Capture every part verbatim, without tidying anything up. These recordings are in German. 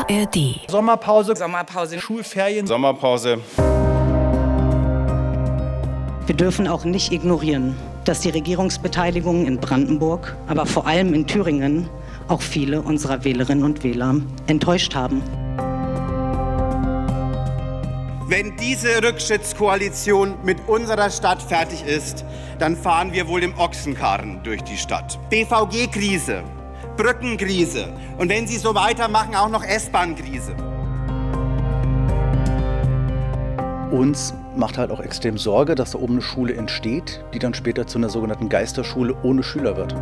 R D. Sommerpause, Sommerpause, Schulferien, Sommerpause. Wir dürfen auch nicht ignorieren, dass die Regierungsbeteiligung in Brandenburg, aber vor allem in Thüringen, auch viele unserer Wählerinnen und Wähler enttäuscht haben. Wenn diese Rückschrittskoalition mit unserer Stadt fertig ist, dann fahren wir wohl im Ochsenkarren durch die Stadt. B V G-Krise, Brückenkrise und wenn Sie so weitermachen, auch noch S-Bahn-Krise. Uns macht halt auch extrem Sorge, dass da oben eine Schule entsteht, die dann später zu einer sogenannten Geisterschule ohne Schüler wird.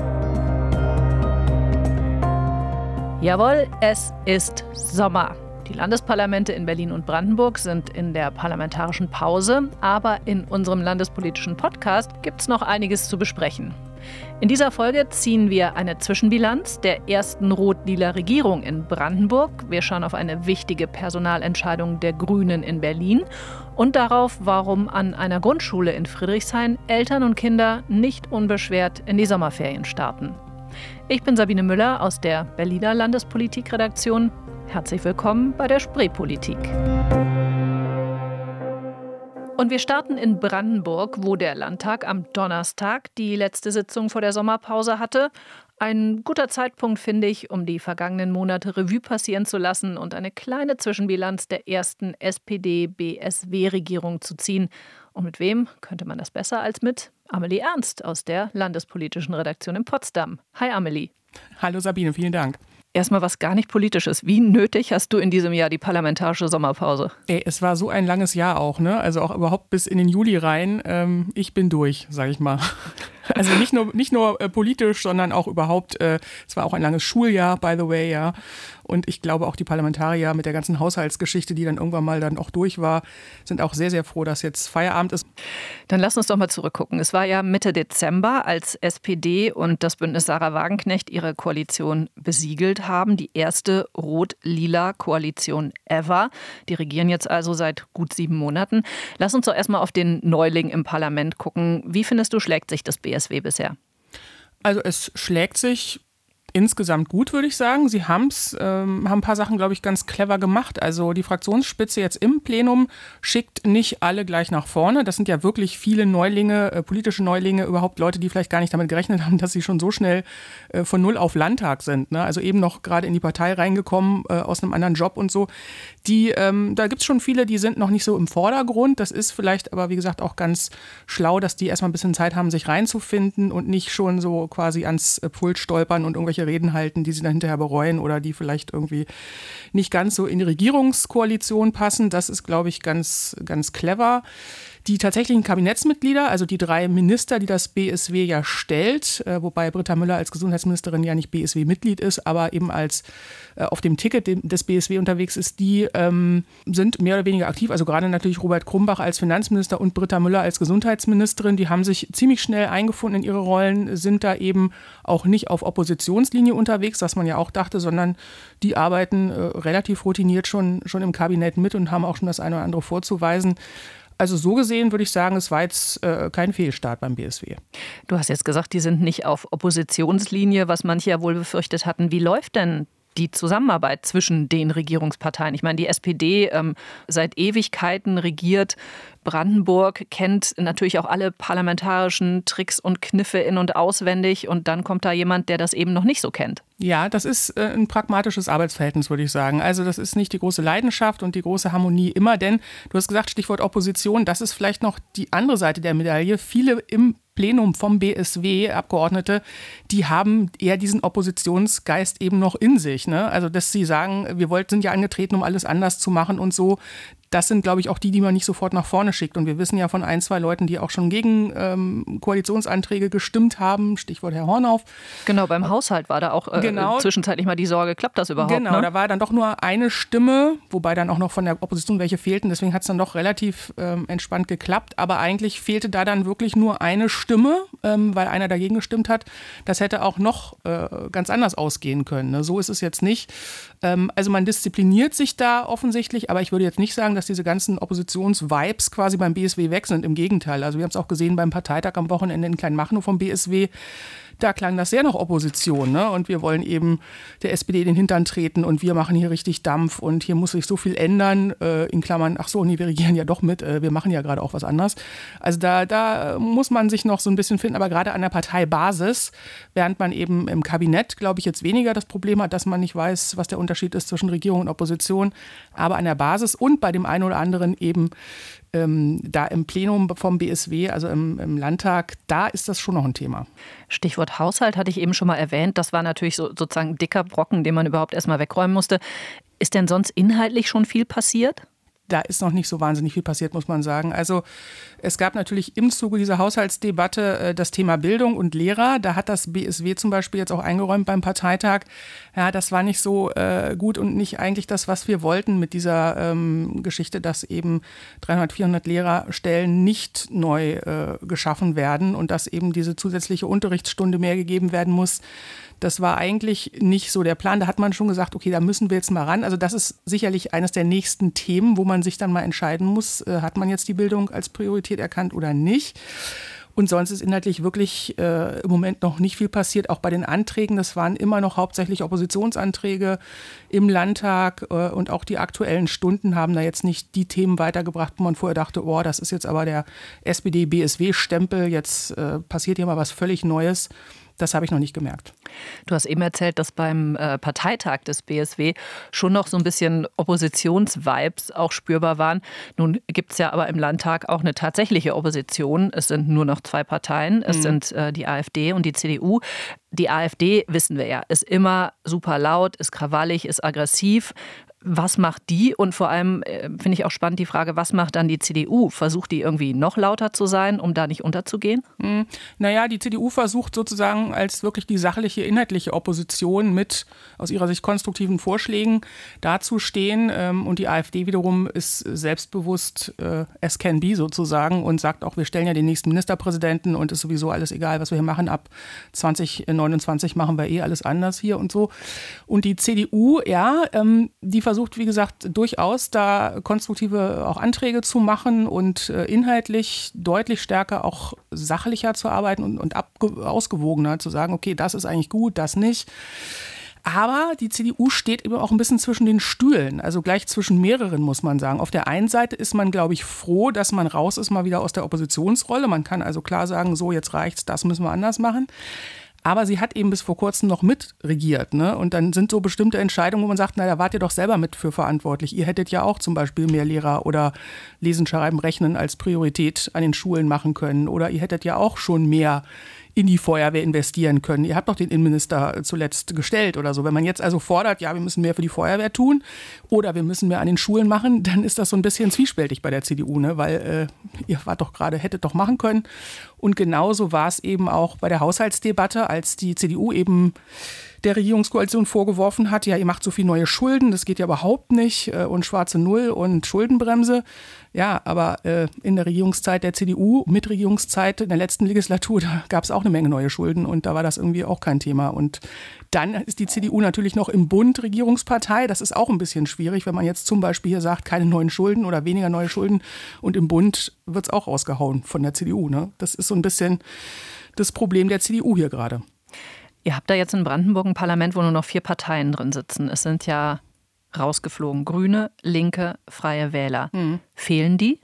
Jawohl, es ist Sommer. Die Landesparlamente in Berlin und Brandenburg sind in der parlamentarischen Pause, aber in unserem landespolitischen Podcast gibt es noch einiges zu besprechen. In dieser Folge ziehen wir eine Zwischenbilanz der ersten rot-lila Regierung in Brandenburg. Wir schauen auf eine wichtige Personalentscheidung der Grünen in Berlin und darauf, warum an einer Grundschule in Friedrichshain Eltern und Kinder nicht unbeschwert in die Sommerferien starten. Ich bin Sabine Müller aus der Berliner Landespolitikredaktion. Herzlich willkommen bei der Spreepolitik. Und wir starten in Brandenburg, wo der Landtag am Donnerstag die letzte Sitzung vor der Sommerpause hatte. Ein guter Zeitpunkt, finde ich, um die vergangenen Monate Revue passieren zu lassen und eine kleine Zwischenbilanz der ersten S P D-B S W-Regierung zu ziehen. Und mit wem könnte man das besser als mit Amelie Ernst aus der landespolitischen Redaktion in Potsdam. Hi Amelie. Hallo Sabine, vielen Dank. Erstmal was gar nicht Politisches. Wie nötig hast du in diesem Jahr die parlamentarische Sommerpause? Ey, es war so ein langes Jahr auch, ne? Also auch überhaupt bis in den Juli rein. Ähm, ich bin durch, sage ich mal. Also nicht nur, nicht nur äh, politisch, sondern auch überhaupt, äh, es war auch ein langes Schuljahr, by the way, ja. Und ich glaube auch die Parlamentarier mit der ganzen Haushaltsgeschichte, die dann irgendwann mal dann auch durch war, sind auch sehr, sehr froh, dass jetzt Feierabend ist. Dann lass uns doch mal zurückgucken. Es war ja Mitte Dezember, als S P D und das Bündnis Sarah Wagenknecht ihre Koalition besiegelt haben. Die erste rot-lila Koalition ever. Die regieren jetzt also seit gut sieben Monaten. Lass uns doch erstmal auf den Neuling im Parlament gucken. Wie findest du, schlägt sich das B S W bisher? Also es schlägt sich insgesamt gut, würde ich sagen. Sie haben's, ähm, haben ein paar Sachen, glaube ich, ganz clever gemacht. Also die Fraktionsspitze jetzt im Plenum schickt nicht alle gleich nach vorne. Das sind ja wirklich viele Neulinge, äh, politische Neulinge, überhaupt Leute, die vielleicht gar nicht damit gerechnet haben, dass sie schon so schnell äh, von null auf Landtag sind. Ne? Also eben noch gerade in die Partei reingekommen, äh, aus einem anderen Job und so. Die, ähm, da gibt es schon viele, die sind noch nicht so im Vordergrund. Das ist vielleicht aber, wie gesagt, auch ganz schlau, dass die erstmal ein bisschen Zeit haben, sich reinzufinden und nicht schon so quasi ans äh, Pult stolpern und irgendwelche Reden halten, die sie dann hinterher bereuen oder die vielleicht irgendwie nicht ganz so in die Regierungskoalition passen. Das ist, glaube ich, ganz, ganz clever. Die tatsächlichen Kabinettsmitglieder, also die drei Minister, die das B S W ja stellt, äh, wobei Britta Müller als Gesundheitsministerin ja nicht B S W-Mitglied ist, aber eben als äh, auf dem Ticket des B S W unterwegs ist, die ähm, sind mehr oder weniger aktiv. Also gerade natürlich Robert Krumbach als Finanzminister und Britta Müller als Gesundheitsministerin. Die haben sich ziemlich schnell eingefunden in ihre Rollen, sind da eben auch nicht auf Oppositionslinie unterwegs, was man ja auch dachte, sondern die arbeiten äh, relativ routiniert schon, schon im Kabinett mit und haben auch schon das eine oder andere vorzuweisen. Also so gesehen würde ich sagen, es war jetzt äh, kein Fehlstart beim B S W. Du hast jetzt gesagt, die sind nicht auf Oppositionslinie, was manche ja wohl befürchtet hatten. Wie läuft denn die Zusammenarbeit zwischen den Regierungsparteien? Ich meine, die S P D ähm, seit Ewigkeiten regiert Brandenburg, kennt natürlich auch alle parlamentarischen Tricks und Kniffe in- und auswendig. Und dann kommt da jemand, der das eben noch nicht so kennt. Ja, das ist äh, ein pragmatisches Arbeitsverhältnis, würde ich sagen. Also das ist nicht die große Leidenschaft und die große Harmonie immer, denn du hast gesagt, Stichwort Opposition, das ist vielleicht noch die andere Seite der Medaille. Viele im Plenum vom B S W, Abgeordnete, die haben eher diesen Oppositionsgeist eben noch in sich. Ne? Also dass sie sagen, wir wollten, sind ja angetreten, um alles anders zu machen und so. Das sind, glaube ich, auch die, die man nicht sofort nach vorne schickt. Und wir wissen ja von ein, zwei Leuten, die auch schon gegen ähm, Koalitionsanträge gestimmt haben. Stichwort Herr Hornhoff. Genau, beim Haushalt war da auch äh, genau. zwischenzeitlich mal die Sorge, klappt das überhaupt? Genau, ne? Da war dann doch nur eine Stimme, wobei dann auch noch von der Opposition welche fehlten. Deswegen hat es dann doch relativ ähm, entspannt geklappt. Aber eigentlich fehlte da dann wirklich nur eine Stimme, ähm, weil einer dagegen gestimmt hat. Das hätte auch noch äh, ganz anders ausgehen können. Ne? So ist es jetzt nicht. Ähm, also man diszipliniert sich da offensichtlich, aber ich würde jetzt nicht sagen, dass diese ganzen Oppositionsvibes quasi beim B S W weg sind. Im Gegenteil. Also wir haben es auch gesehen beim Parteitag am Wochenende in Kleinmachnow vom B S W. da klang das sehr nach Opposition, ne? Und wir wollen eben der S P D in den Hintern treten und wir machen hier richtig Dampf und hier muss sich so viel ändern, äh, in Klammern, ach so, nee, wir regieren ja doch mit, äh, wir machen ja gerade auch was anderes. Also da, da muss man sich noch so ein bisschen finden, aber gerade an der Parteibasis, während man eben im Kabinett, glaube ich, jetzt weniger das Problem hat, dass man nicht weiß, was der Unterschied ist zwischen Regierung und Opposition, aber an der Basis und bei dem einen oder anderen eben ähm, da im Plenum vom B S W, also im, im Landtag, da ist das schon noch ein Thema. Stichwort Haushalt hatte ich eben schon mal erwähnt. Das war natürlich so, sozusagen ein dicker Brocken, den man überhaupt erstmal wegräumen musste. Ist denn sonst inhaltlich schon viel passiert? Da ist noch nicht so wahnsinnig viel passiert, muss man sagen. Also es gab natürlich im Zuge dieser Haushaltsdebatte äh, das Thema Bildung und Lehrer. Da hat das B S W zum Beispiel jetzt auch eingeräumt beim Parteitag. Ja, das war nicht so äh, gut und nicht eigentlich das, was wir wollten mit dieser ähm, Geschichte, dass eben dreihundert, vierhundert Lehrerstellen nicht neu äh, geschaffen werden und dass eben diese zusätzliche Unterrichtsstunde mehr gegeben werden muss. Das war eigentlich nicht so der Plan. Da hat man schon gesagt, okay, da müssen wir jetzt mal ran. Also das ist sicherlich eines der nächsten Themen, wo man sich dann mal entscheiden muss, äh, hat man jetzt die Bildung als Priorität erkannt oder nicht. Und sonst ist inhaltlich wirklich äh, im Moment noch nicht viel passiert, auch bei den Anträgen. Das waren immer noch hauptsächlich Oppositionsanträge im Landtag äh, und auch die Aktuellen Stunden haben da jetzt nicht die Themen weitergebracht, wo man vorher dachte, oh, das ist jetzt aber der S P D-B S W-Stempel, jetzt äh, passiert hier mal was völlig Neues. Das habe ich noch nicht gemerkt. Du hast eben erzählt, dass beim äh, Parteitag des B S W schon noch so ein bisschen Oppositionsvibes auch spürbar waren. Nun gibt es ja aber im Landtag auch eine tatsächliche Opposition. Es sind nur noch zwei Parteien. Es mhm. sind äh, die AfD und die C D U. Die AfD, wissen wir ja, ist immer super laut, ist krawallig, ist aggressiv. Was macht die? Und vor allem äh, finde ich auch spannend die Frage, was macht dann die C D U? Versucht die irgendwie noch lauter zu sein, um da nicht unterzugehen? Hm. Naja, die C D U versucht sozusagen als wirklich die sachliche, inhaltliche Opposition mit aus ihrer Sicht konstruktiven Vorschlägen dazustehen. Ähm, und die AfD wiederum ist selbstbewusst äh, as can be sozusagen und sagt auch, wir stellen ja den nächsten Ministerpräsidenten und ist sowieso alles egal, was wir hier machen. Ab zwanzig neunundzwanzig machen wir eh alles anders hier und so. Und die C D U, ja, ähm, die versucht versucht, wie gesagt, durchaus da konstruktive auch Anträge zu machen und äh, inhaltlich deutlich stärker auch sachlicher zu arbeiten und, und abge- ausgewogener zu sagen, okay, das ist eigentlich gut, das nicht. Aber die C D U steht eben auch ein bisschen zwischen den Stühlen, also gleich zwischen mehreren, muss man sagen. Auf der einen Seite ist man, glaube ich, froh, dass man raus ist mal wieder aus der Oppositionsrolle. Man kann also klar sagen, so, jetzt reicht's, das müssen wir anders machen. Aber sie hat eben bis vor kurzem noch mitregiert, ne? Und dann sind so bestimmte Entscheidungen, wo man sagt, na, da wart ihr doch selber mit für verantwortlich. Ihr hättet ja auch zum Beispiel mehr Lehrer oder Lesen, Schreiben, Rechnen als Priorität an den Schulen machen können. Oder ihr hättet ja auch schon mehr in die Feuerwehr investieren können. Ihr habt doch den Innenminister zuletzt gestellt oder so. Wenn man jetzt also fordert, ja, wir müssen mehr für die Feuerwehr tun oder wir müssen mehr an den Schulen machen, dann ist das so ein bisschen zwiespältig bei der C D U, ne? Weil äh, ihr wart doch gerade, hättet doch machen können. Und genauso war es eben auch bei der Haushaltsdebatte, als die C D U eben der Regierungskoalition vorgeworfen hat, ja, ihr macht so viel neue Schulden, das geht ja überhaupt nicht und schwarze Null und Schuldenbremse. Ja, aber äh, in der Regierungszeit der C D U, mit Regierungszeit in der letzten Legislatur, da gab es auch eine Menge neue Schulden und da war das irgendwie auch kein Thema. Und dann ist die C D U natürlich noch im Bund Regierungspartei. Das ist auch ein bisschen schwierig, wenn man jetzt zum Beispiel hier sagt, keine neuen Schulden oder weniger neue Schulden. Und im Bund wird es auch rausgehauen von der C D U, ne? Das ist so ein bisschen das Problem der C D U hier gerade. Ihr habt da jetzt in Brandenburg ein Parlament, wo nur noch vier Parteien drin sitzen. Es sind ja rausgeflogen Grüne, Linke, Freie Wähler. Mhm. Fehlen die?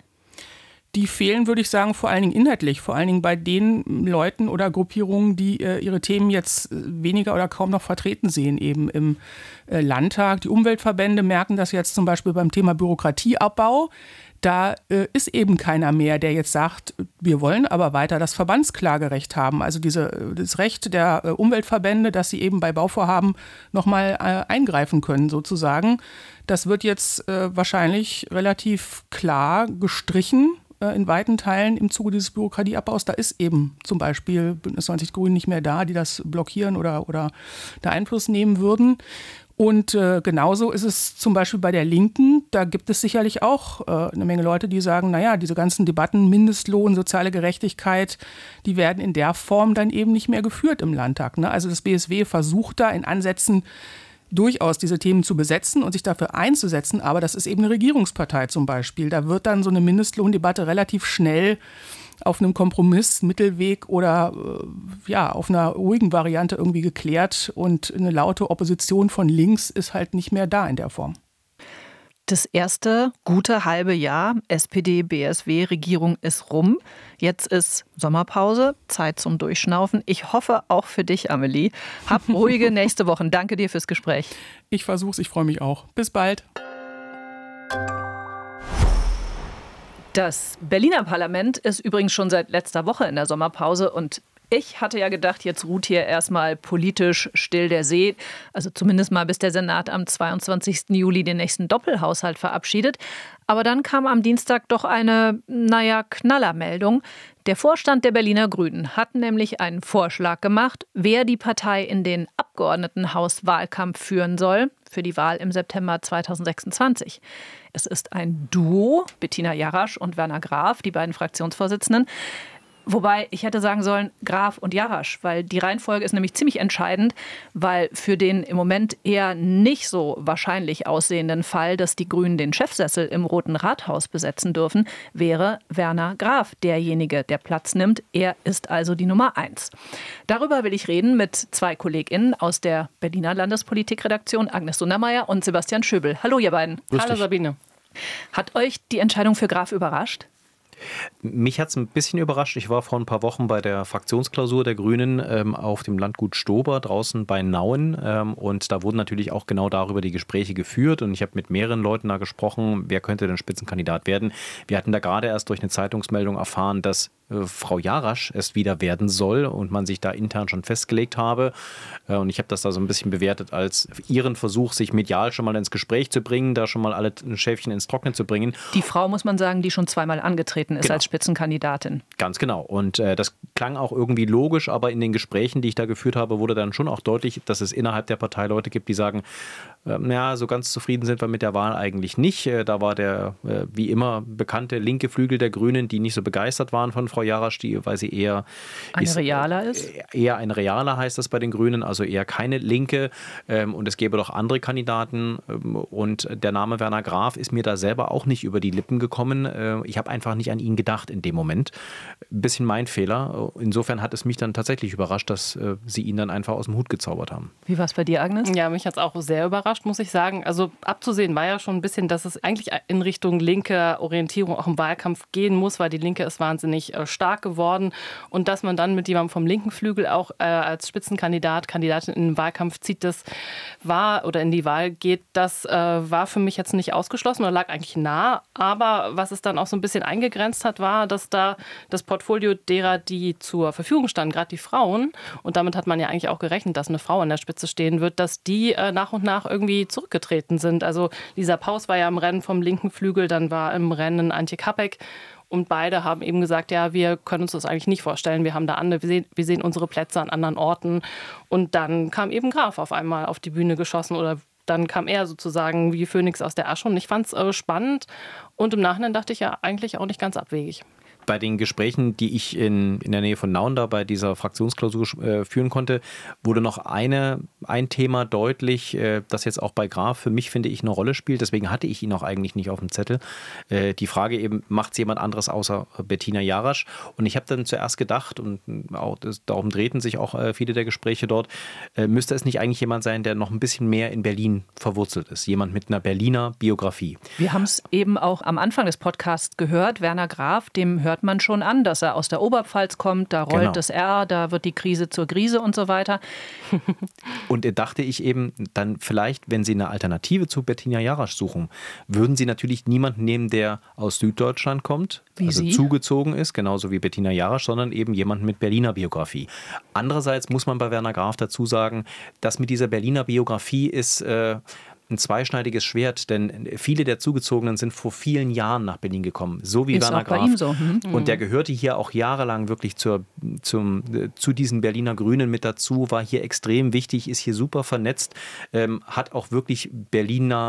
Die fehlen, würde ich sagen, vor allen Dingen inhaltlich. Vor allen Dingen bei den Leuten oder Gruppierungen, die äh, ihre Themen jetzt weniger oder kaum noch vertreten sehen, eben im äh, Landtag. Die Umweltverbände merken das jetzt zum Beispiel beim Thema Bürokratieabbau. Da äh, ist eben keiner mehr, der jetzt sagt, wir wollen aber weiter das Verbandsklagerecht haben. Also diese, das Recht der äh, Umweltverbände, dass sie eben bei Bauvorhaben nochmal äh, eingreifen können sozusagen. Das wird jetzt äh, wahrscheinlich relativ klar gestrichen äh, in weiten Teilen im Zuge dieses Bürokratieabbaus. Da ist eben zum Beispiel Bündnis neunzig Grünen nicht mehr da, die das blockieren oder, oder da Einfluss nehmen würden. Und äh, genauso ist es zum Beispiel bei der Linken. Da gibt es sicherlich auch äh, eine Menge Leute, die sagen, naja, diese ganzen Debatten, Mindestlohn, soziale Gerechtigkeit, die werden in der Form dann eben nicht mehr geführt im Landtag, ne? Also das B S W versucht da in Ansätzen durchaus diese Themen zu besetzen und sich dafür einzusetzen, aber das ist eben eine Regierungspartei zum Beispiel. Da wird dann so eine Mindestlohndebatte relativ schnell auf einem Kompromiss, Mittelweg oder äh, ja, auf einer ruhigen Variante irgendwie geklärt und eine laute Opposition von links ist halt nicht mehr da in der Form. Das erste gute halbe Jahr S P D-B S W-Regierung ist rum. Jetzt ist Sommerpause, Zeit zum Durchschnaufen. Ich hoffe auch für dich, Amelie. Hab ruhige nächste Wochen. Danke dir fürs Gespräch. Ich versuch's, ich freue mich auch. Bis bald. Das Berliner Parlament ist übrigens schon seit letzter Woche in der Sommerpause und ich hatte ja gedacht, jetzt ruht hier erstmal politisch still der See. Also zumindest mal, bis der Senat am zweiundzwanzigsten Juli den nächsten Doppelhaushalt verabschiedet. Aber dann kam am Dienstag doch eine, naja, Knallermeldung. Der Vorstand der Berliner Grünen hat nämlich einen Vorschlag gemacht, wer die Partei in den Abgeordnetenhauswahlkampf führen soll für die Wahl im September zweitausendsechsundzwanzig. Es ist ein Duo, Bettina Jarasch und Werner Graf, die beiden Fraktionsvorsitzenden. Wobei, ich hätte sagen sollen, Graf und Jarasch, weil die Reihenfolge ist nämlich ziemlich entscheidend, weil für den im Moment eher nicht so wahrscheinlich aussehenden Fall, dass die Grünen den Chefsessel im Roten Rathaus besetzen dürfen, wäre Werner Graf derjenige, der Platz nimmt. Er ist also die Nummer eins. Darüber will ich reden mit zwei KollegInnen aus der Berliner Landespolitikredaktion, Agnes Sundermeier und Sebastian Schöbel. Hallo, ihr beiden. Grüß Hallo, dich. Sabine. Hat euch die Entscheidung für Graf überrascht? Mich hat es ein bisschen überrascht. Ich war vor ein paar Wochen bei der Fraktionsklausur der Grünen ähm, auf dem Landgut Stober draußen bei Nauen. Ähm, und da wurden natürlich auch genau darüber die Gespräche geführt. Und ich habe mit mehreren Leuten da gesprochen, wer könnte denn Spitzenkandidat werden. Wir hatten da gerade erst durch eine Zeitungsmeldung erfahren, dass äh, Frau Jarasch es wieder werden soll und man sich da intern schon festgelegt habe. Äh, und ich habe das da so ein bisschen bewertet als ihren Versuch, sich medial schon mal ins Gespräch zu bringen, da schon mal alle Schäfchen ins Trockene zu bringen. Die Frau, muss man sagen, die schon zweimal angetreten ist genau. als Spitzenkandidatin. Ganz genau. Und äh, das klang auch irgendwie logisch, aber in den Gesprächen, die ich da geführt habe, wurde dann schon auch deutlich, dass es innerhalb der Partei Leute gibt, die sagen, äh, naja, so ganz zufrieden sind wir mit der Wahl eigentlich nicht. Äh, da war der, äh, wie immer, bekannte linke Flügel der Grünen, die nicht so begeistert waren von Frau Jarasch, die, weil sie eher... Eine ist, Realer ist? Äh, eher ein Realer heißt das bei den Grünen, also eher keine Linke. Ähm, und es gäbe doch andere Kandidaten. Ähm, und der Name Werner Graf ist mir da selber auch nicht über die Lippen gekommen. Äh, ich habe einfach nicht an ihn gedacht in dem Moment. Ein bisschen mein Fehler. Insofern hat es mich dann tatsächlich überrascht, dass äh, sie ihn dann einfach aus dem Hut gezaubert haben. Wie war es bei dir, Agnes? Ja, mich hat es auch sehr überrascht, muss ich sagen. Also abzusehen war ja schon ein bisschen, dass es eigentlich in Richtung linke Orientierung auch im Wahlkampf gehen muss, weil die Linke ist wahnsinnig äh, stark geworden. Und dass man dann mit jemandem vom linken Flügel auch äh, als Spitzenkandidat, Kandidatin in den Wahlkampf zieht, das war oder in die Wahl geht, das äh, war für mich jetzt nicht ausgeschlossen oder lag eigentlich nah. Aber was es dann auch so ein bisschen eingegrenzt hat, war, dass da das Portfolio derer, die zur Verfügung standen, gerade die Frauen, und damit hat man ja eigentlich auch gerechnet, dass eine Frau an der Spitze stehen wird, dass die äh, nach und nach irgendwie zurückgetreten sind. Also Lisa Paus war ja im Rennen vom linken Flügel, dann war im Rennen Antje Kapek. Und beide haben eben gesagt, ja, wir können uns das eigentlich nicht vorstellen. Wir haben da andere, wir sehen, wir sehen unsere Plätze an anderen Orten. Und dann kam eben Graf auf einmal auf die Bühne geschossen oder dann kam er sozusagen wie Phönix aus der Asche. Und ich fand es äh, spannend. Und im Nachhinein dachte ich ja eigentlich auch nicht ganz abwegig. Bei den Gesprächen, die ich in, in der Nähe von Nauen da bei dieser Fraktionsklausur äh, führen konnte, wurde noch eine, ein Thema deutlich, äh, das jetzt auch bei Graf für mich, finde ich, eine Rolle spielt. Deswegen hatte ich ihn auch eigentlich nicht auf dem Zettel. Äh, die Frage eben, macht es jemand anderes außer Bettina Jarasch? Und ich habe dann zuerst gedacht, und auch das, darum drehten sich auch äh, viele der Gespräche dort, äh, müsste es nicht eigentlich jemand sein, der noch ein bisschen mehr in Berlin verwurzelt ist? Jemand mit einer Berliner Biografie. Wir haben es eben auch am Anfang des Podcasts gehört. Werner Graf, dem hört man schon an, dass er aus der Oberpfalz kommt, da rollt genau. das R, da wird die Krise zur Krise und so weiter. Und da dachte ich eben, dann vielleicht, wenn Sie eine Alternative zu Bettina Jarasch suchen, würden Sie natürlich niemanden nehmen, der aus Süddeutschland kommt, wie also Sie? zugezogen ist, genauso wie Bettina Jarasch, sondern eben jemanden mit Berliner Biografie. Andererseits muss man bei Werner Graf dazu sagen, dass mit dieser Berliner Biografie ist äh, ein zweischneidiges Schwert, denn viele der Zugezogenen sind vor vielen Jahren nach Berlin gekommen, so wie ist Werner auch bei Graf. Ihm so. Hm. Und der gehörte hier auch jahrelang wirklich zur, zum, zu diesen Berliner Grünen mit dazu, war hier extrem wichtig, ist hier super vernetzt, ähm, hat auch wirklich Berliner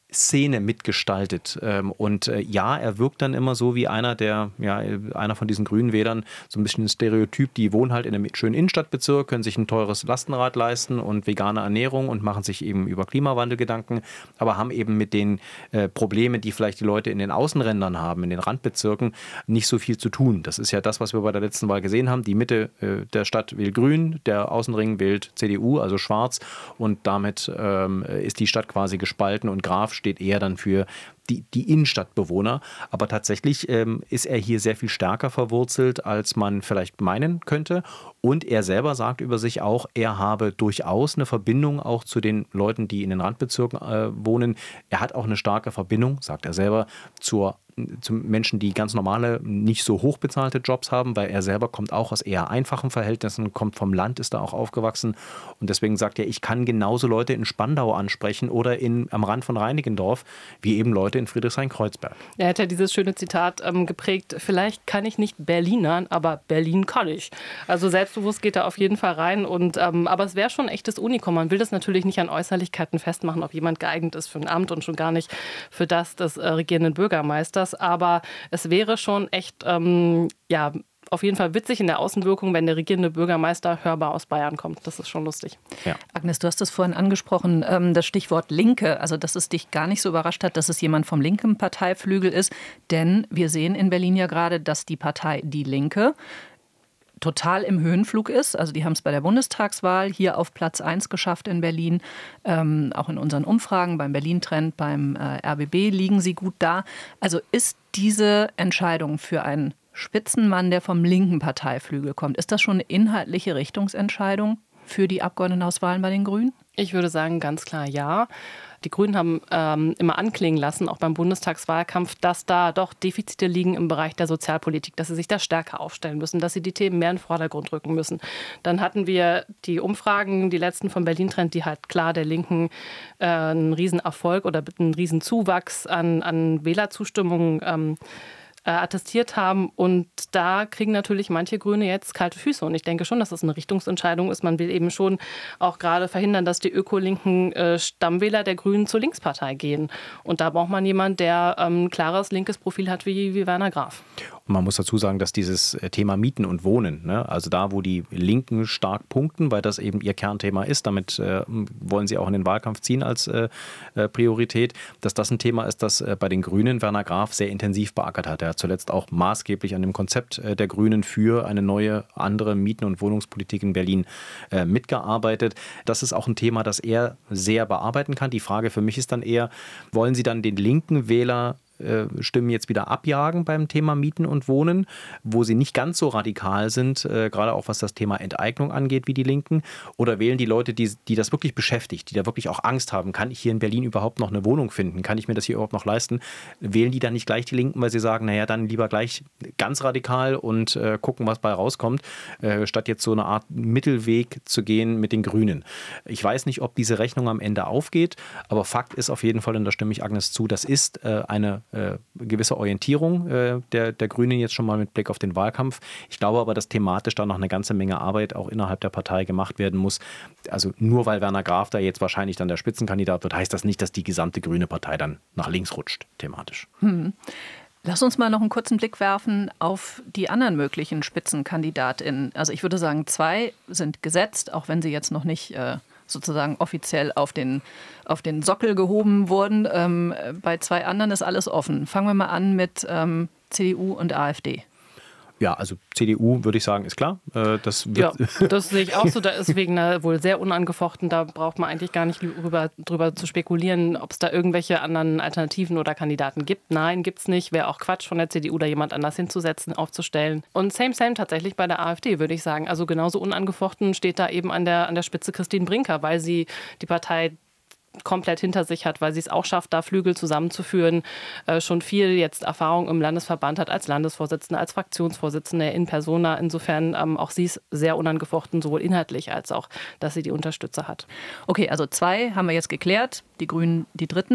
Szene mitgestaltet. Und ja, er wirkt dann immer so wie einer der, ja, einer von diesen grünen Wählern, so ein bisschen ein Stereotyp, die wohnen halt in einem schönen Innenstadtbezirk, können sich ein teures Lastenrad leisten und vegane Ernährung und machen sich eben über Klimawandel Gedanken, aber haben eben mit den äh, Problemen, die vielleicht die Leute in den Außenrändern haben, in den Randbezirken, nicht so viel zu tun. Das ist ja das, was wir bei der letzten Wahl gesehen haben. Die Mitte äh, der Stadt wählt grün, der Außenring wählt C D U, also schwarz, und damit ähm, ist die Stadt quasi gespalten und Graf steht eher dann für die, die Innenstadtbewohner. Aber tatsächlich ähm, ist er hier sehr viel stärker verwurzelt, als man vielleicht meinen könnte. Und er selber sagt über sich auch, er habe durchaus eine Verbindung auch zu den Leuten, die in den Randbezirken äh, wohnen. Er hat auch eine starke Verbindung, sagt er selber, zur zu Menschen, die ganz normale, nicht so hochbezahlte Jobs haben, weil er selber kommt auch aus eher einfachen Verhältnissen, kommt vom Land, ist da auch aufgewachsen und deswegen sagt er, ich kann genauso Leute in Spandau ansprechen oder in, am Rand von Reinickendorf, wie eben Leute in Friedrichshain-Kreuzberg. Er hat ja dieses schöne Zitat ähm, geprägt, vielleicht kann ich nicht Berlinern, aber Berlin kann ich. Also selbstbewusst geht er auf jeden Fall rein, und, ähm, aber es wäre schon ein echtes Unikum. Man will das natürlich nicht an Äußerlichkeiten festmachen, ob jemand geeignet ist für ein Amt und schon gar nicht für das des äh, regierenden Bürgermeisters. Aber es wäre schon echt, ähm, ja, auf jeden Fall witzig in der Außenwirkung, wenn der regierende Bürgermeister hörbar aus Bayern kommt. Das ist schon lustig. Ja. Agnes, du hast es vorhin angesprochen, ähm, das Stichwort Linke. Also, dass es dich gar nicht so überrascht hat, dass es jemand vom linken Parteiflügel ist. Denn wir sehen in Berlin ja gerade, dass die Partei Die Linke total im Höhenflug ist. Also die haben es bei der Bundestagswahl hier auf Platz eins geschafft in Berlin. Ähm, auch in unseren Umfragen beim Berlin-Trend, beim äh, R B B liegen sie gut da. Also ist diese Entscheidung für einen Spitzenmann, der vom linken Parteiflügel kommt, ist das schon eine inhaltliche Richtungsentscheidung für die Abgeordnetenhauswahlen bei den Grünen? Ich würde sagen, ganz klar ja. Die Grünen haben ähm, immer anklingen lassen, auch beim Bundestagswahlkampf, dass da doch Defizite liegen im Bereich der Sozialpolitik, dass sie sich da stärker aufstellen müssen, dass sie die Themen mehr in den Vordergrund rücken müssen. Dann hatten wir die Umfragen, die letzten vom Berlin-Trend, die halt klar der Linken äh, einen Riesenerfolg oder einen Riesenzuwachs an, an Wählerzustimmung ähm, attestiert haben. Und da kriegen natürlich manche Grüne jetzt kalte Füße. Und ich denke schon, dass das eine Richtungsentscheidung ist. Man will eben schon auch gerade verhindern, dass die ökolinken äh, Stammwähler der Grünen zur Linkspartei gehen. Und da braucht man jemanden, der ähm, ein klares linkes Profil hat wie, wie Werner Graf. Und man muss dazu sagen, dass dieses Thema Mieten und Wohnen, ne, also da, wo die Linken stark punkten, weil das eben ihr Kernthema ist, damit äh, wollen sie auch in den Wahlkampf ziehen als äh, Priorität, dass das ein Thema ist, das äh, bei den Grünen Werner Graf sehr intensiv beackert hat. Er hat zuletzt auch maßgeblich an dem Konzept äh, der Grünen für eine neue, andere Mieten- und Wohnungspolitik in Berlin äh, mitgearbeitet. Das ist auch ein Thema, das er sehr bearbeiten kann. Die Frage für mich ist dann eher, wollen Sie dann den linken Wähler Stimmen jetzt wieder abjagen beim Thema Mieten und Wohnen, wo sie nicht ganz so radikal sind, äh, gerade auch was das Thema Enteignung angeht wie die Linken, oder wählen die Leute, die, die das wirklich beschäftigt, die da wirklich auch Angst haben, kann ich hier in Berlin überhaupt noch eine Wohnung finden, kann ich mir das hier überhaupt noch leisten, wählen die dann nicht gleich die Linken, weil sie sagen, naja, dann lieber gleich ganz radikal und äh, gucken, was bei rauskommt, äh, statt jetzt so eine Art Mittelweg zu gehen mit den Grünen. Ich weiß nicht, ob diese Rechnung am Ende aufgeht, aber Fakt ist auf jeden Fall, und da stimme ich Agnes zu, das ist äh, eine Äh, gewisse Orientierung äh, der, der Grünen jetzt schon mal mit Blick auf den Wahlkampf. Ich glaube aber, dass thematisch da noch eine ganze Menge Arbeit auch innerhalb der Partei gemacht werden muss. Also nur weil Werner Graf da jetzt wahrscheinlich dann der Spitzenkandidat wird, heißt das nicht, dass die gesamte grüne Partei dann nach links rutscht, thematisch. Hm. Lass uns mal noch einen kurzen Blick werfen auf die anderen möglichen SpitzenkandidatInnen. Also ich würde sagen, zwei sind gesetzt, auch wenn sie jetzt noch nicht äh sozusagen offiziell auf den, auf den Sockel gehoben wurden. Ähm, bei zwei anderen ist alles offen. Fangen wir mal an mit ähm, C D U und AfD. Ja, also C D U würde ich sagen, ist klar. Äh, das wird ja, das sehe ich auch so. Da ist wegen einer wohl sehr unangefochten, da braucht man eigentlich gar nicht drüber, drüber zu spekulieren, ob es da irgendwelche anderen Alternativen oder Kandidaten gibt. Nein, gibt es nicht. Wäre auch Quatsch von der C D U, da jemand anders hinzusetzen, aufzustellen. Und same, same tatsächlich bei der AfD, würde ich sagen. Also genauso unangefochten steht da eben an der, an der Spitze Christine Brinker, weil sie die Partei komplett hinter sich hat, weil sie es auch schafft, da Flügel zusammenzuführen, äh, schon viel jetzt Erfahrung im Landesverband hat als Landesvorsitzende, als Fraktionsvorsitzende in persona. Insofern ähm, auch sie ist sehr unangefochten, sowohl inhaltlich als auch, dass sie die Unterstützer hat. Okay, also zwei haben wir jetzt geklärt, die Grünen die dritten.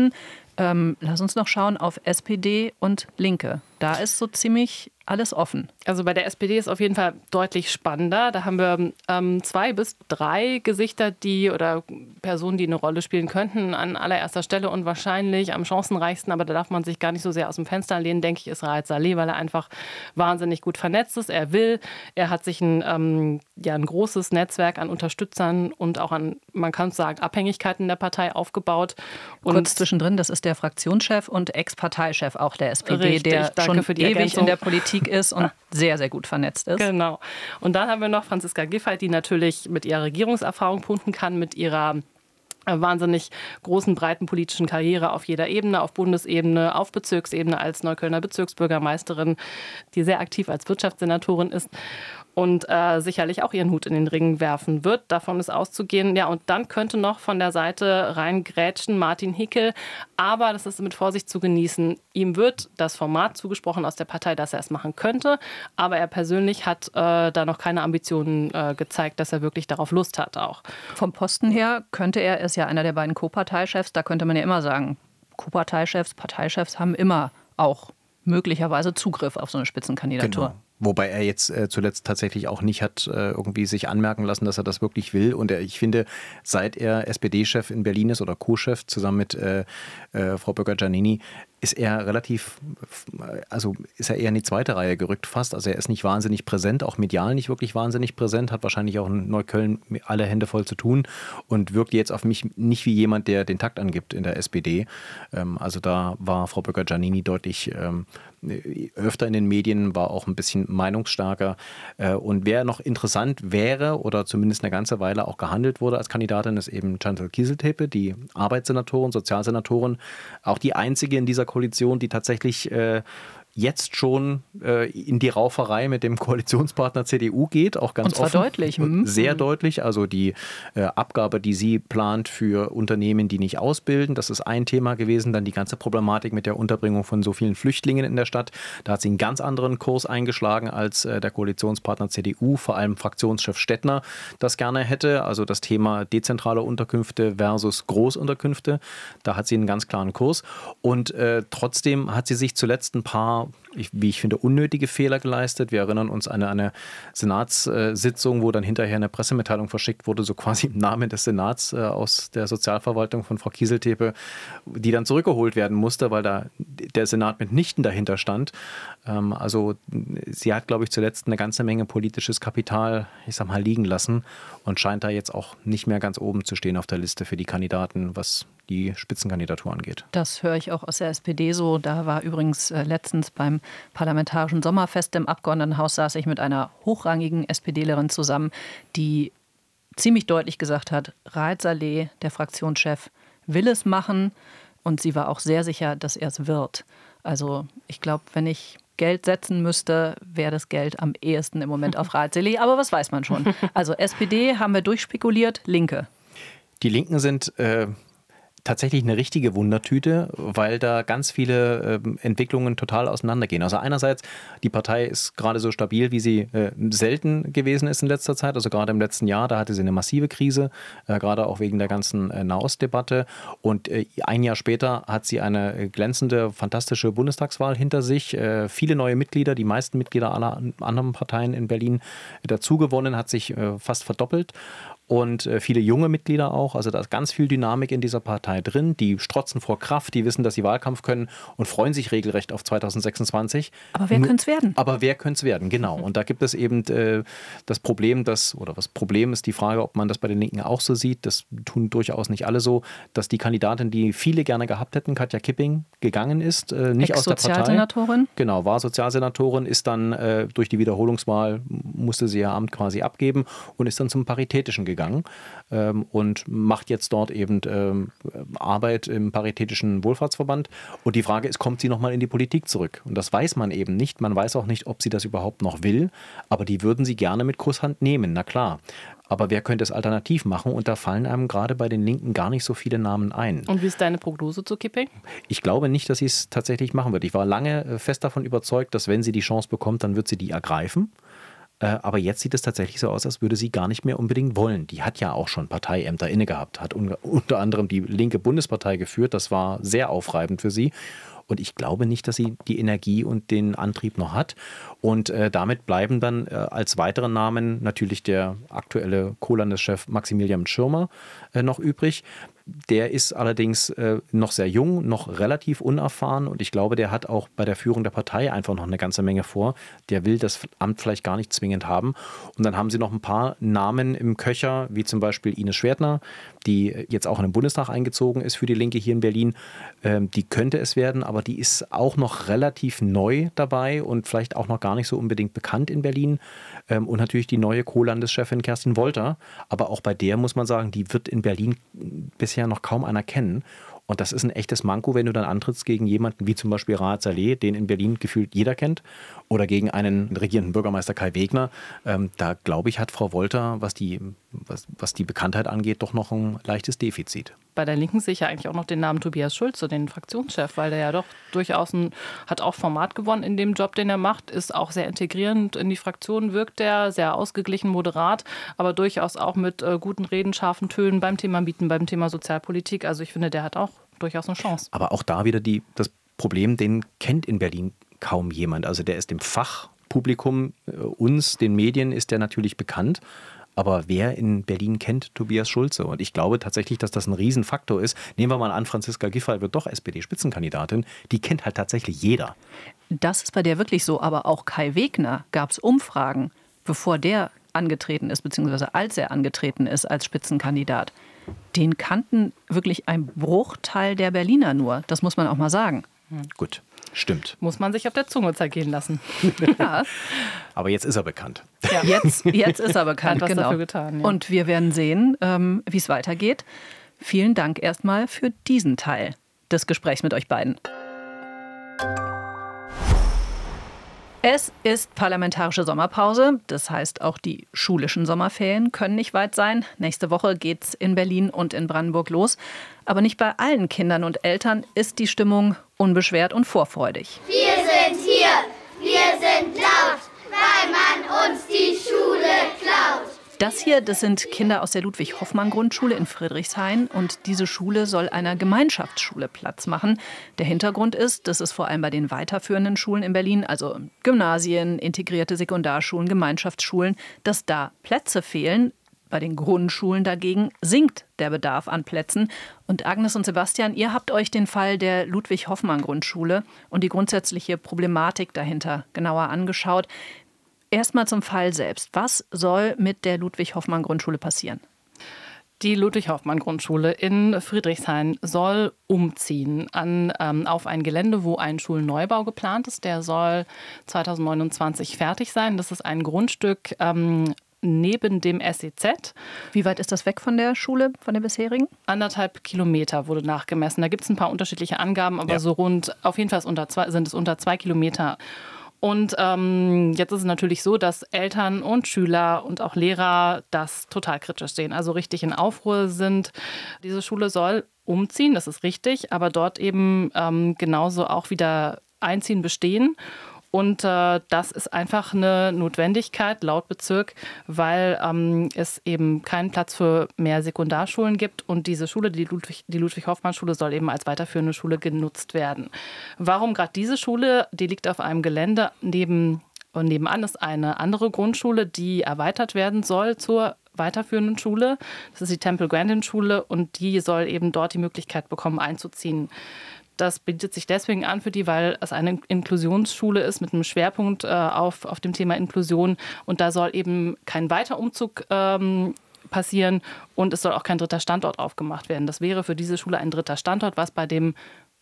Ähm, lass uns noch schauen auf S P D und Linke. Da ist so ziemlich alles offen. Also bei der S P D ist auf jeden Fall deutlich spannender. Da haben wir ähm, zwei bis drei Gesichter, die oder Personen, die eine Rolle spielen könnten an allererster Stelle und wahrscheinlich am chancenreichsten, aber da darf man sich gar nicht so sehr aus dem Fenster lehnen, denke ich, ist Raed Saleh, weil er einfach wahnsinnig gut vernetzt ist. Er will, er hat sich ein, ähm, ja, ein großes Netzwerk an Unterstützern und auch an, man kann sagen, Abhängigkeiten der Partei aufgebaut. Und kurz zwischendrin, das ist der Fraktionschef und Ex-Parteichef auch der S P D, richtig, der schon für die ewig Ergänzung in der Politik ist und sehr, sehr gut vernetzt ist. Genau. Und dann haben wir noch Franziska Giffey, die natürlich mit ihrer Regierungserfahrung punkten kann, mit ihrer wahnsinnig großen, breiten politischen Karriere auf jeder Ebene, auf Bundesebene, auf Bezirksebene als Neuköllner Bezirksbürgermeisterin, die sehr aktiv als Wirtschaftssenatorin ist und äh, sicherlich auch ihren Hut in den Ring werfen wird. Davon ist auszugehen. Ja, und dann könnte noch von der Seite reingrätschen Martin Hickel. Aber das ist mit Vorsicht zu genießen. Ihm wird das Format zugesprochen aus der Partei, dass er es machen könnte. Aber er persönlich hat äh, da noch keine Ambitionen äh, gezeigt, dass er wirklich darauf Lust hat auch. Vom Posten her könnte er, ist ja einer der beiden Co-Parteichefs, da könnte man ja immer sagen, Co-Parteichefs, Parteichefs haben immer auch möglicherweise Zugriff auf so eine Spitzenkandidatur. Genau. Wobei er jetzt äh, zuletzt tatsächlich auch nicht hat äh, irgendwie sich anmerken lassen, dass er das wirklich will. Und er, ich finde, seit er S P D-Chef in Berlin ist oder Co-Chef zusammen mit äh, äh, Frau Böcker-Giannini, ist er relativ, also ist er eher in die zweite Reihe gerückt fast. Also er ist nicht wahnsinnig präsent, auch medial nicht wirklich wahnsinnig präsent, hat wahrscheinlich auch in Neukölln alle Hände voll zu tun und wirkt jetzt auf mich nicht wie jemand, der den Takt angibt in der S P D. Ähm, also da war Frau Böcker-Giannini deutlich ähm, öfter in den Medien, war auch ein bisschen meinungsstarker. Äh, und wer noch interessant wäre oder zumindest eine ganze Weile auch gehandelt wurde als Kandidatin, ist eben Chantal Kieseltepe, die Arbeitssenatorin, Sozialsenatorin, auch die einzige in dieser Koalition, die tatsächlich äh, jetzt schon äh, in die Rauferei mit dem Koalitionspartner C D U geht, auch ganz Und zwar offen. deutlich. Mhm. Sehr deutlich. Also die äh, Abgabe, die sie plant für Unternehmen, die nicht ausbilden, das ist ein Thema gewesen. Dann die ganze Problematik mit der Unterbringung von so vielen Flüchtlingen in der Stadt. Da hat sie einen ganz anderen Kurs eingeschlagen, als äh, der Koalitionspartner C D U, vor allem Fraktionschef Stettner, das gerne hätte. Also das Thema dezentrale Unterkünfte versus Großunterkünfte. Da hat sie einen ganz klaren Kurs. Und äh, trotzdem hat sie sich zuletzt ein paar, Ich, wie ich finde, unnötige Fehler geleistet. Wir erinnern uns an eine, eine Senatssitzung, wo dann hinterher eine Pressemitteilung verschickt wurde, so quasi im Namen des Senats äh, aus der Sozialverwaltung von Frau Kieseltepe, die dann zurückgeholt werden musste, weil da der Senat mitnichten dahinter stand. Ähm, also sie hat, glaube ich, zuletzt eine ganze Menge politisches Kapital, ich sag mal, liegen lassen und scheint da jetzt auch nicht mehr ganz oben zu stehen auf der Liste für die Kandidaten, was die Spitzenkandidatur angeht. Das höre ich auch aus der S P D so. Da war übrigens äh, letztens beim Parlamentarischen Sommerfest im Abgeordnetenhaus, saß ich mit einer hochrangigen SPDlerin zusammen, die ziemlich deutlich gesagt hat, Raed Saleh, der Fraktionschef, will es machen und sie war auch sehr sicher, dass er es wird. Also ich glaube, wenn ich Geld setzen müsste, wäre das Geld am ehesten im Moment auf Raed Saleh, aber was weiß man schon. Also S P D haben wir durchspekuliert, Linke. Die Linken sind äh tatsächlich eine richtige Wundertüte, weil da ganz viele äh, Entwicklungen total auseinandergehen. Also einerseits, die Partei ist gerade so stabil, wie sie äh, selten gewesen ist in letzter Zeit. Also gerade im letzten Jahr, da hatte sie eine massive Krise, äh, gerade auch wegen der ganzen äh, Nahostdebatte. Und äh, ein Jahr später hat sie eine glänzende, fantastische Bundestagswahl hinter sich. Äh, viele neue Mitglieder, die meisten Mitglieder aller anderen Parteien in Berlin dazugewonnen, hat sich äh, fast verdoppelt. Und viele junge Mitglieder auch. Also da ist ganz viel Dynamik in dieser Partei drin. Die strotzen vor Kraft, die wissen, dass sie Wahlkampf können und freuen sich regelrecht auf zweitausendsechsundzwanzig. Aber wer könnte es werden? Aber wer könnte es werden, genau. Und da gibt es eben äh, das Problem, dass, oder das Problem ist die Frage, ob man das bei den Linken auch so sieht, das tun durchaus nicht alle so, dass die Kandidatin, die viele gerne gehabt hätten, Katja Kipping, gegangen ist, äh, nicht aus der Partei. Sozialsenatorin? Genau, war Sozialsenatorin, ist dann äh, durch die Wiederholungswahl, musste sie ihr Amt quasi abgeben und ist dann zum Paritätischen gegangen. Ähm, und macht jetzt dort eben ähm, Arbeit im Paritätischen Wohlfahrtsverband. Und die Frage ist, kommt sie nochmal in die Politik zurück? Und das weiß man eben nicht. Man weiß auch nicht, ob sie das überhaupt noch will. Aber die würden sie gerne mit Kusshand nehmen, na klar. Aber wer könnte es alternativ machen? Und da fallen einem gerade bei den Linken gar nicht so viele Namen ein. Und wie ist deine Prognose zu Kipping? Ich glaube nicht, dass sie es tatsächlich machen wird. Ich war lange fest davon überzeugt, dass wenn sie die Chance bekommt, dann wird sie die ergreifen. Aber jetzt sieht es tatsächlich so aus, als würde sie gar nicht mehr unbedingt wollen. Die hat ja auch schon Parteiämter inne gehabt, hat unter anderem die linke Bundespartei geführt. Das war sehr aufreibend für sie. Und ich glaube nicht, dass sie die Energie und den Antrieb noch hat. Und äh, damit bleiben dann äh, als weitere Namen natürlich der aktuelle Co-Landeschef Maximilian Schirmer äh, noch übrig. Der ist allerdings äh, noch sehr jung, noch relativ unerfahren und ich glaube, der hat auch bei der Führung der Partei einfach noch eine ganze Menge vor. Der will das Amt vielleicht gar nicht zwingend haben. Und dann haben sie noch ein paar Namen im Köcher, wie zum Beispiel Ines Schwertner, die jetzt auch in den Bundestag eingezogen ist für die Linke hier in Berlin. Ähm, die könnte es werden, aber die ist auch noch relativ neu dabei und vielleicht auch noch gar nicht so unbedingt bekannt in Berlin. Ähm, und natürlich die neue Co-Landeschefin Kerstin Wolter. Aber auch bei der muss man sagen, die wird in Berlin bisher noch kaum einer kennen. Und das ist ein echtes Manko, wenn du dann antrittst gegen jemanden wie zum Beispiel Raad Saleh, den in Berlin gefühlt jeder kennt, oder gegen einen regierenden Bürgermeister Kai Wegner. Ähm, da, glaube ich, hat Frau Wolter, was die, was, was die Bekanntheit angeht, doch noch ein leichtes Defizit. Bei der Linken sehe ich ja eigentlich auch noch den Namen Tobias Schulze, den Fraktionschef, weil der ja doch durchaus ein, hat auch Format gewonnen in dem Job, den er macht, ist auch sehr integrierend in die Fraktion, wirkt er sehr ausgeglichen, moderat, aber durchaus auch mit äh, guten Reden, scharfen Tönen beim Thema Mieten, beim Thema Sozialpolitik. Also ich finde, der hat auch durchaus eine Chance. Aber auch da wieder die, das Problem, den kennt in Berlin kaum jemand. Also der ist dem Fachpublikum, äh, uns, den Medien, ist der natürlich bekannt. Aber wer in Berlin kennt Tobias Schulze? Und ich glaube tatsächlich, dass das ein Riesenfaktor ist. Nehmen wir mal an, Franziska Giffey wird doch S P D-Spitzenkandidatin. Die kennt halt tatsächlich jeder. Das ist bei der wirklich so. Aber auch Kai Wegner gab es Umfragen, bevor der angetreten ist, beziehungsweise als er angetreten ist als Spitzenkandidat. Den kannten wirklich ein Bruchteil der Berliner nur. Das muss man auch mal sagen. Hm. Gut. Stimmt. Muss man sich auf der Zunge zergehen lassen. Ja. Aber jetzt ist er bekannt. Ja. Jetzt, jetzt ist er bekannt, Hat was genau. dafür getan, ja. Und wir werden sehen, ähm, wie es weitergeht. Vielen Dank erstmal für diesen Teil des Gesprächs mit euch beiden. Es ist parlamentarische Sommerpause, das heißt auch die schulischen Sommerferien können nicht weit sein. Nächste Woche geht's in Berlin und in Brandenburg los. Aber nicht bei allen Kindern und Eltern ist die Stimmung unbeschwert und vorfreudig. Wir sind hier, wir sind laut, weil man uns die Schule klaut. Das hier, das sind Kinder aus der Ludwig-Hoffmann-Grundschule in Friedrichshain. Und diese Schule soll einer Gemeinschaftsschule Platz machen. Der Hintergrund ist, dass es vor allem bei den weiterführenden Schulen in Berlin, also Gymnasien, integrierte Sekundarschulen, Gemeinschaftsschulen, dass da Plätze fehlen. Bei den Grundschulen dagegen sinkt der Bedarf an Plätzen. Und Agnes und Sebastian, ihr habt euch den Fall der Ludwig-Hoffmann-Grundschule und die grundsätzliche Problematik dahinter genauer angeschaut. Erstmal zum Fall selbst. Was soll mit der Ludwig-Hoffmann-Grundschule passieren? Die Ludwig-Hoffmann-Grundschule in Friedrichshain soll umziehen an, ähm, auf ein Gelände, wo ein Schulneubau geplant ist. Der soll zweitausendneunundzwanzig fertig sein. Das ist ein Grundstück ähm, neben dem S E Z. Wie weit ist das weg von der Schule, von der bisherigen? Anderthalb Kilometer wurde nachgemessen. Da gibt es ein paar unterschiedliche Angaben, aber ja. so rund, auf jeden Fall ist unter zwei, sind es unter zwei Kilometer. Und ähm, jetzt ist es natürlich so, dass Eltern und Schüler und auch Lehrer das total kritisch sehen, also richtig in Aufruhr sind. Diese Schule soll umziehen, das ist richtig, aber dort eben ähm, genauso auch wieder einziehen, bestehen. Und äh, das ist einfach eine Notwendigkeit laut Bezirk, weil ähm, es eben keinen Platz für mehr Sekundarschulen gibt. Und diese Schule, die Ludwig, die Ludwig-Hoffmann-Schule, soll eben als weiterführende Schule genutzt werden. Warum gerade diese Schule? Die liegt auf einem Gelände. Neben, und nebenan ist eine andere Grundschule, die erweitert werden soll zur weiterführenden Schule. Das ist die Temple Grandin Schule und die soll eben dort die Möglichkeit bekommen, einzuziehen. Das bietet sich deswegen an für die, weil es eine Inklusionsschule ist mit einem Schwerpunkt äh, auf, auf dem Thema Inklusion. Und da soll eben kein Weiterumzug ähm, passieren und es soll auch kein dritter Standort aufgemacht werden. Das wäre für diese Schule ein dritter Standort, was bei dem,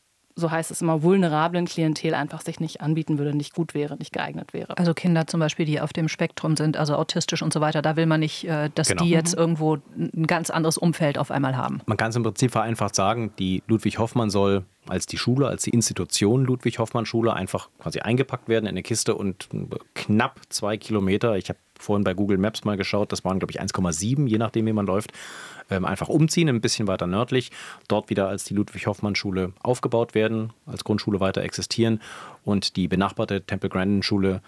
so heißt es immer, vulnerablen Klientel einfach sich nicht anbieten würde, nicht gut wäre, nicht geeignet wäre. Also Kinder zum Beispiel, die auf dem Spektrum sind, also autistisch und so weiter, da will man nicht, dass genau. die jetzt irgendwo ein ganz anderes Umfeld auf einmal haben. Man kann es im Prinzip vereinfacht sagen, die Ludwig-Hoffmann soll als die Schule, als die Institution Ludwig-Hoffmann-Schule einfach quasi eingepackt werden in eine Kiste und knapp zwei Kilometer, ich habe vorhin bei Google Maps mal geschaut, das waren glaube ich eins Komma sieben, je nachdem wie man läuft, ähm, einfach umziehen, ein bisschen weiter nördlich, dort wieder als die Ludwig-Hoffmann-Schule aufgebaut werden, als Grundschule weiter existieren und die benachbarte Temple Grandin Schule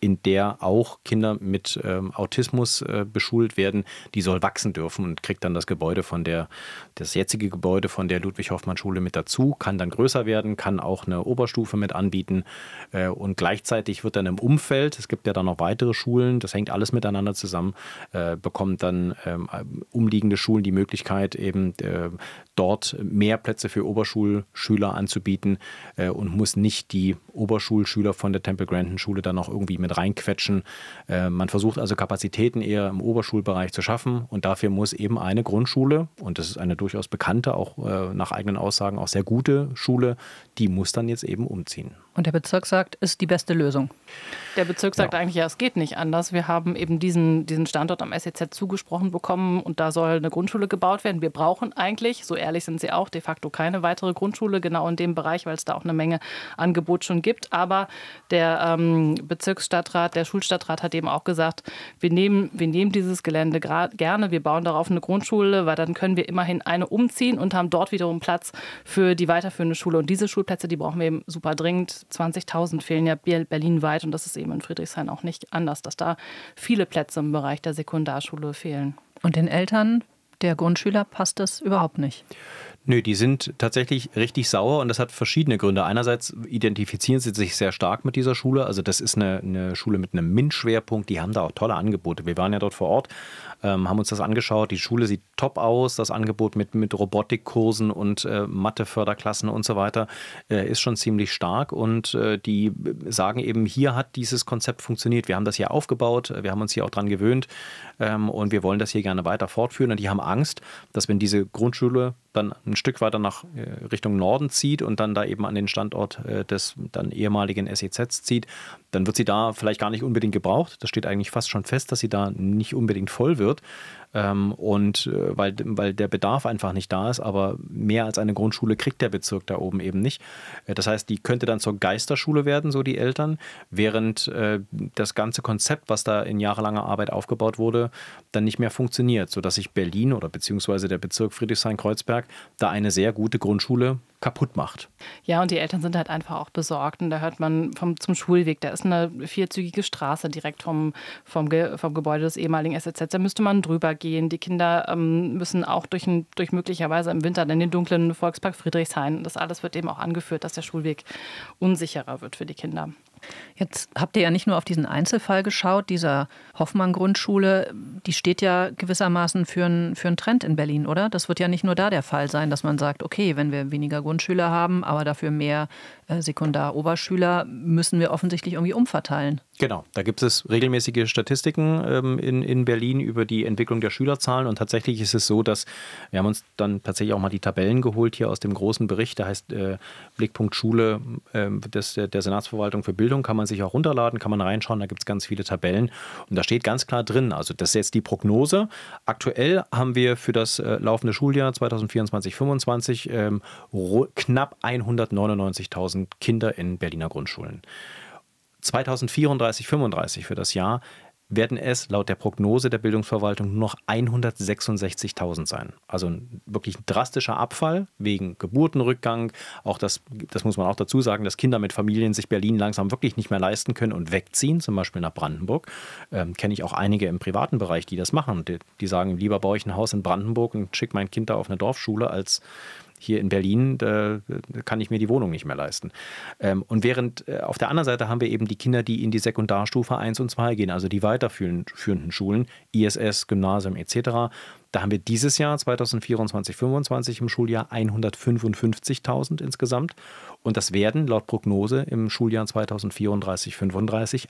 in der auch Kinder mit ähm, Autismus äh, beschult werden, die soll wachsen dürfen und kriegt dann das Gebäude von der, das jetzige Gebäude von der Ludwig-Hoffmann-Schule mit dazu, kann dann größer werden, kann auch eine Oberstufe mit anbieten äh, und gleichzeitig wird dann im Umfeld, es gibt ja dann noch weitere Schulen, das hängt alles miteinander zusammen, äh, bekommen dann ähm, umliegende Schulen die Möglichkeit, eben äh, dort mehr Plätze für Oberschulschüler anzubieten äh, und muss nicht die Oberschulschüler von der Temple-Grandin-Schule dann noch irgendwie mit reinquetschen. Äh, man versucht also Kapazitäten eher im Oberschulbereich zu schaffen und dafür muss eben eine Grundschule, und das ist eine durchaus bekannte, auch äh, nach eigenen Aussagen auch sehr gute Schule, die muss dann jetzt eben umziehen. Und der Bezirk sagt, ist die beste Lösung. Der Bezirk sagt ja eigentlich, ja, es geht nicht anders. Wir haben eben diesen, diesen Standort am S E Z zugesprochen bekommen und da soll eine Grundschule gebaut werden. Wir brauchen eigentlich, so ehrlich sind sie auch, de facto keine weitere Grundschule, genau in dem Bereich, weil es da auch eine Menge Angebot schon gibt. Aber der ähm, Bezirksstadtrat, der Schulstadtrat hat eben auch gesagt, wir nehmen, wir nehmen dieses Gelände gerne, wir bauen darauf eine Grundschule, weil dann können wir immerhin eine umziehen und haben dort wiederum Platz für die weiterführende Schule. Und diese Schulplätze, die brauchen wir eben super dringend. zwanzigtausend fehlen ja berlinweit und das ist eben in Friedrichshain auch nicht anders, dass da viele Plätze im Bereich der Sekundarschule fehlen. Und den Eltern der Grundschüler passt das überhaupt nicht? Nö, die sind tatsächlich richtig sauer und das hat verschiedene Gründe. Einerseits identifizieren sie sich sehr stark mit dieser Schule. Also das ist eine, eine Schule mit einem MINT-Schwerpunkt. Die haben da auch tolle Angebote. Wir waren ja dort vor Ort, ähm, haben uns das angeschaut. Die Schule sieht top aus. Das Angebot mit, mit Robotikkursen und äh, Mathe-Förderklassen und so weiter äh, ist schon ziemlich stark. Und äh, die sagen eben, hier hat dieses Konzept funktioniert. Wir haben das hier aufgebaut. Wir haben uns hier auch dran gewöhnt ähm, und wir wollen das hier gerne weiter fortführen. Und die haben Angst, dass wenn diese Grundschule dann ein Stück weiter nach äh, Richtung Norden zieht und dann da eben an den Standort äh, des dann ehemaligen S E Zs zieht, dann wird sie da vielleicht gar nicht unbedingt gebraucht. Das steht eigentlich fast schon fest, dass sie da nicht unbedingt voll wird. Ähm, und äh, weil, weil der Bedarf einfach nicht da ist, aber mehr als eine Grundschule kriegt der Bezirk da oben eben nicht. Äh, das heißt, die könnte dann zur Geisterschule werden, so die Eltern, während äh, das ganze Konzept, was da in jahrelanger Arbeit aufgebaut wurde, dann nicht mehr funktioniert, sodass sich Berlin oder beziehungsweise der Bezirk Friedrichshain-Kreuzberg da eine sehr gute Grundschule kaputt macht. Ja, und die Eltern sind halt einfach auch besorgt. Und da hört man vom, zum Schulweg, da ist eine vierzügige Straße direkt vom, vom, Ge, vom Gebäude des ehemaligen S E Z. Da müsste man drüber gehen. Die Kinder ähm, müssen auch durch, ein, durch möglicherweise im Winter in den dunklen Volkspark Friedrichshain. Das alles wird eben auch angeführt, dass der Schulweg unsicherer wird für die Kinder. Jetzt habt ihr ja nicht nur auf diesen Einzelfall geschaut, dieser Hoffmann-Grundschule, die steht ja gewissermaßen für einen für einen Trend in Berlin, oder? Das wird ja nicht nur da der Fall sein, dass man sagt, okay, wenn wir weniger Grundschüler haben, aber dafür mehr äh, Sekundar-Oberschüler, müssen wir offensichtlich irgendwie umverteilen. Genau, da gibt es regelmäßige Statistiken ähm, in, in Berlin über die Entwicklung der Schülerzahlen und tatsächlich ist es so, dass wir haben uns dann tatsächlich auch mal die Tabellen geholt hier aus dem großen Bericht, der heißt äh, Blickpunkt Schule äh, des, der Senatsverwaltung für Bildung, kann man sich auch runterladen, kann man reinschauen, da gibt es ganz viele Tabellen und da steht ganz klar drin, also das ist jetzt die Prognose. Aktuell haben wir für das äh, laufende Schuljahr zweitausendvierundzwanzig fünfundzwanzig ähm, knapp hundertneunundneunzigtausend Kinder in Berliner Grundschulen. zweitausendvierunddreißig fünfunddreißig für das Jahr werden es laut der Prognose der Bildungsverwaltung nur noch hundertsechsundsechzigtausend sein. Also ein wirklich drastischer Abfall wegen Geburtenrückgang. Auch das, das muss man auch dazu sagen, dass Kinder mit Familien sich Berlin langsam wirklich nicht mehr leisten können und wegziehen, zum Beispiel nach Brandenburg. Ähm, kenne ich auch einige im privaten Bereich, die das machen. Die, die sagen, lieber baue ich ein Haus in Brandenburg und schicke mein Kind da auf eine Dorfschule, als hier in Berlin, da kann ich mir die Wohnung nicht mehr leisten. Und während auf der anderen Seite haben wir eben die Kinder, die in die Sekundarstufe eins und zwei gehen, also die weiterführenden Schulen, I S S, Gymnasium et cetera. Da haben wir dieses Jahr, zweitausendvierundzwanzig fünfundzwanzig, im Schuljahr hundertfünfundfünfzigtausend insgesamt. Und das werden laut Prognose im Schuljahr zweitausendvierunddreißig fünfunddreißig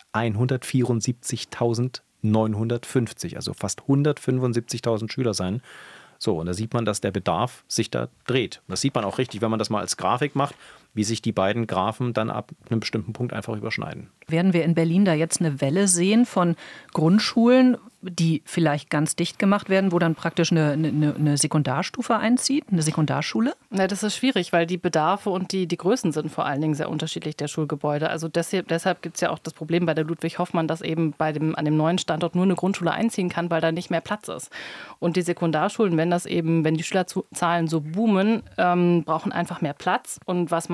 hundertvierundsiebzigtausendneunhundertfünfzig, also fast hundertfünfundsiebzigtausend Schüler sein. So, und da sieht man, dass der Bedarf sich da dreht. Und das sieht man auch richtig, wenn man das mal als Grafik macht, wie sich die beiden Graphen dann ab einem bestimmten Punkt einfach überschneiden. Werden wir in Berlin da jetzt eine Welle sehen von Grundschulen, die vielleicht ganz dicht gemacht werden, wo dann praktisch eine, eine, eine Sekundarstufe einzieht, eine Sekundarschule? Ja, das ist schwierig, weil die Bedarfe und die, die Größen sind vor allen Dingen sehr unterschiedlich der Schulgebäude. Also deshalb, deshalb gibt es ja auch das Problem bei der Ludwig-Hoffmann, dass eben bei dem, an dem neuen Standort nur eine Grundschule einziehen kann, weil da nicht mehr Platz ist. Und die Sekundarschulen, wenn das eben, wenn die Schülerzahlen so boomen, ähm, brauchen einfach mehr Platz. Und was man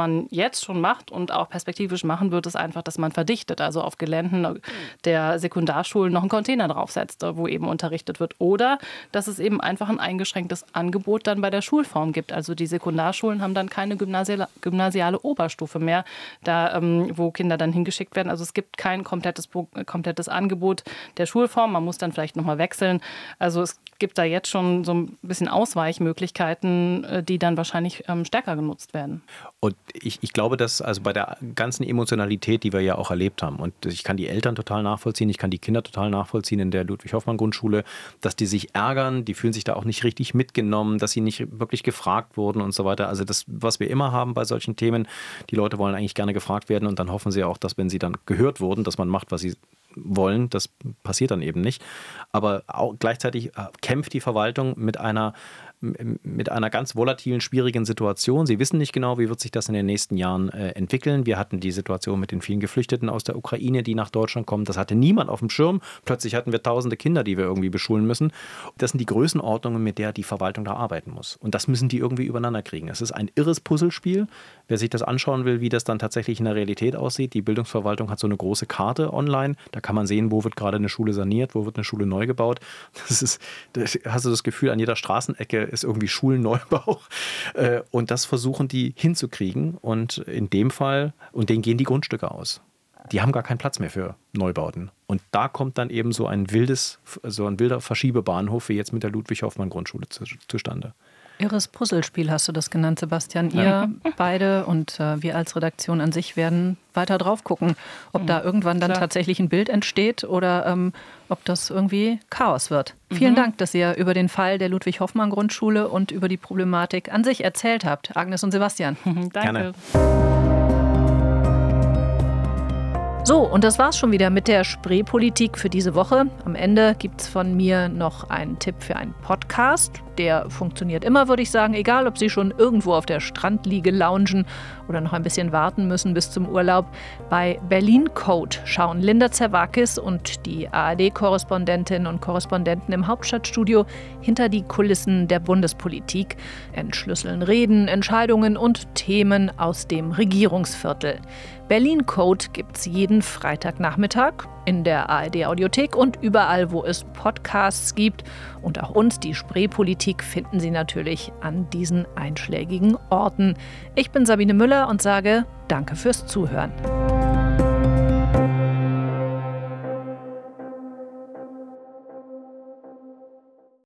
man jetzt schon macht und auch perspektivisch machen wird, ist einfach, dass man verdichtet. Also auf Geländen der Sekundarschulen noch einen Container draufsetzt, wo eben unterrichtet wird. Oder dass es eben einfach ein eingeschränktes Angebot dann bei der Schulform gibt. Also die Sekundarschulen haben dann keine gymnasiale, gymnasiale Oberstufe mehr, da, ähm, wo Kinder dann hingeschickt werden. Also es gibt kein komplettes, komplettes Angebot der Schulform. Man muss dann vielleicht nochmal wechseln. Also es gibt da jetzt schon so ein bisschen Ausweichmöglichkeiten, die dann wahrscheinlich ähm, stärker genutzt werden. Und ich, ich glaube, dass also bei der ganzen Emotionalität, die wir ja auch erlebt haben, und ich kann die Eltern total nachvollziehen, ich kann die Kinder total nachvollziehen in der Ludwig-Hoffmann-Grundschule, dass die sich ärgern, die fühlen sich da auch nicht richtig mitgenommen, dass sie nicht wirklich gefragt wurden und so weiter. Also das, was wir immer haben bei solchen Themen, die Leute wollen eigentlich gerne gefragt werden und dann hoffen sie auch, dass wenn sie dann gehört wurden, dass man macht, was sie wollen. Das passiert dann eben nicht. Aber auch gleichzeitig kämpft die Verwaltung mit einer mit einer ganz volatilen, schwierigen Situation. Sie wissen nicht genau, wie wird sich das in den nächsten Jahren äh, entwickeln. Wir hatten die Situation mit den vielen Geflüchteten aus der Ukraine, die nach Deutschland kommen. Das hatte niemand auf dem Schirm. Plötzlich hatten wir tausende Kinder, die wir irgendwie beschulen müssen. Das sind die Größenordnungen, mit der die Verwaltung da arbeiten muss. Und das müssen die irgendwie übereinander kriegen. Es ist ein irres Puzzlespiel. Wer sich das anschauen will, wie das dann tatsächlich in der Realität aussieht, die Bildungsverwaltung hat so eine große Karte online. Da kann man sehen, wo wird gerade eine Schule saniert, wo wird eine Schule neu gebaut. Das ist, das, hast du das Gefühl, an jeder Straßenecke ist irgendwie Schulneubau. Und das versuchen die hinzukriegen. Und in dem Fall, und denen gehen die Grundstücke aus. Die haben gar keinen Platz mehr für Neubauten. Und da kommt dann eben so ein wildes, so ein wilder Verschiebebahnhof wie jetzt mit der Ludwig-Hoffmann-Grundschule zu, zustande. Irres Puzzlespiel hast du das genannt, Sebastian. Ihr Ja. beide und äh, wir als Redaktion an sich werden weiter drauf gucken, ob da irgendwann dann Klar. tatsächlich ein Bild entsteht oder ähm, ob das irgendwie Chaos wird. Vielen Dank, dass ihr über den Fall der Ludwig-Hoffmann-Grundschule und über die Problematik an sich erzählt habt. Agnes und Sebastian. Danke. Gerne. So, und das war's schon wieder mit der Spreepolitik für diese Woche. Am Ende gibt's von mir noch einen Tipp für einen Podcast. Der funktioniert immer, würde ich sagen, egal ob Sie schon irgendwo auf der Strandliege loungen oder noch ein bisschen warten müssen bis zum Urlaub. Bei Berlin Code schauen Linda Zerwakis und die A R D-Korrespondentinnen und Korrespondenten im Hauptstadtstudio hinter die Kulissen der Bundespolitik, entschlüsseln Reden, Entscheidungen und Themen aus dem Regierungsviertel. Berlin Code gibt's jeden Freitagnachmittag in der A R D-Audiothek und überall, wo es Podcasts gibt. Und auch uns, die Spreepolitik, finden Sie natürlich an diesen einschlägigen Orten. Ich bin Sabine Müller und sage Danke fürs Zuhören.